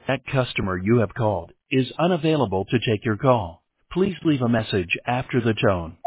That customer you have called is unavailable to take your call. Please leave a message after the tone.